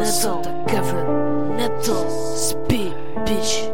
Nettle, Kevin, Nettle, Speed, bitch.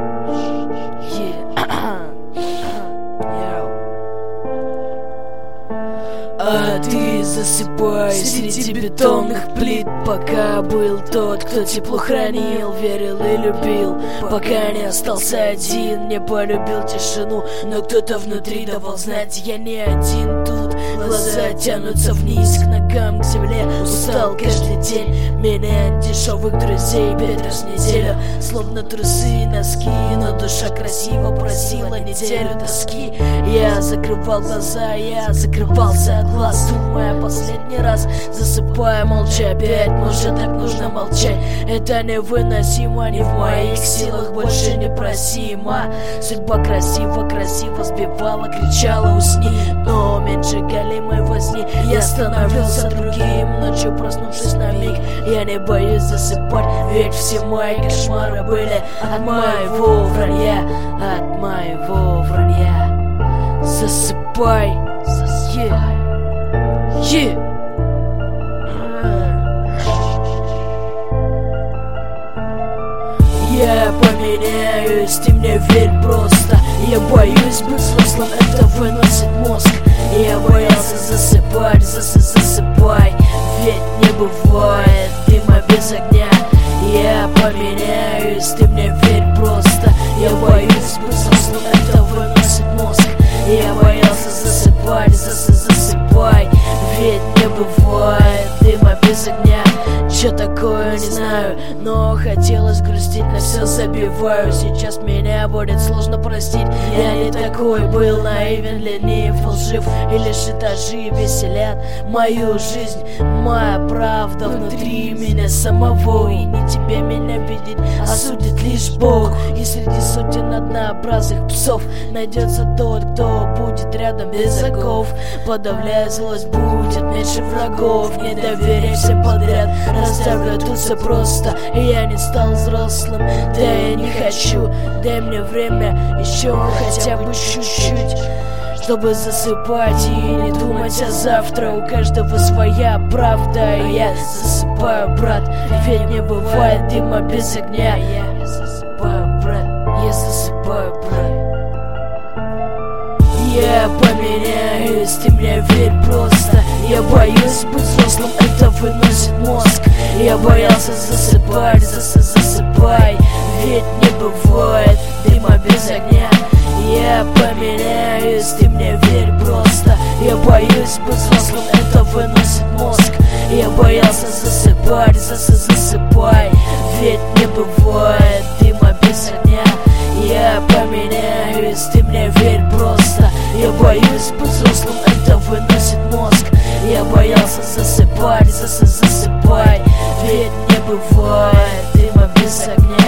А ты засыпай среди бетонных плит, пока был тот, кто тепло хранил, верил и любил, пока не остался один, не полюбил тишину, но кто-то внутри давал знать: я не один тут. Глаза тянутся вниз к ногам, к земле. Устал каждый день менять дешевых друзей, бед раз в неделю, словно трусы и носки, но душа красиво просила неделю тоски. Я закрывал глаза, я закрывался от глаз, думая последний раз, засыпая молча опять. Может, так нужно молчать? Это невыносимо, не в моих силах, больше не просимо. Судьба красиво сбивала, кричала: усни, но меньше галимой возни. Я становился другим, ночью проснувшись на миг. Я не боюсь засыпать, ведь все мои кошмары были от моего вранья, от моего вранья. Засыпай, засыпай. Я поменяюсь, ты мне верь просто. Я боюсь быть взрослым, это выносит мозг. Я боялся засыпать, засыпай, ведь не бывает дыма без огня. Я поменяюсь, ты мне верь просто. Я боюсь быть взрослым, это выносит мозг. Я боялся засыпать, засыпай, ведь не бывает дыма без огня. Что такое, не знаю, но хотелось грустить, на все забиваю. Сейчас меня будет сложно простить. Я не такой был, наивен, ленив, лжив, и лишь этажи веселят мою жизнь. Моя правда внутри меня самого, и не тебе меня видеть, а судит лишь Бог. И среди сотен однообразных псов найдется тот, кто будет рядом без оков. Подавляя злость, будет меньше врагов. Не доверяй всем подряд, расставлю тут все просто. Я не стал взрослым, да я не хочу. Дай мне время еще хотя бы чуть-чуть, чтобы засыпать и не думать о завтра. У каждого своя правда. Я засыпаю, брат, ведь не бывает дыма без огня. Я засыпаю, брат, я засыпаю, брат. Я поменяюсь, ты мне верь просто. Я боюсь быть взрослым, это выносит мозг. Я боялся засыпать, засыпай, ведь не бывает дыма без огня. Я поменяюсь, ты мне верь просто. Я боюсь быть взрослым, это выносит мозг. Я боялся засыпать, засыпай, ведь не бывает дыма без огня. Я поменяюсь, ты мне верь просто. Я боюсь быть взрослым, это выносит мозг. Я боялся засыпать, засыпай, ведь не бывает дыма без огня.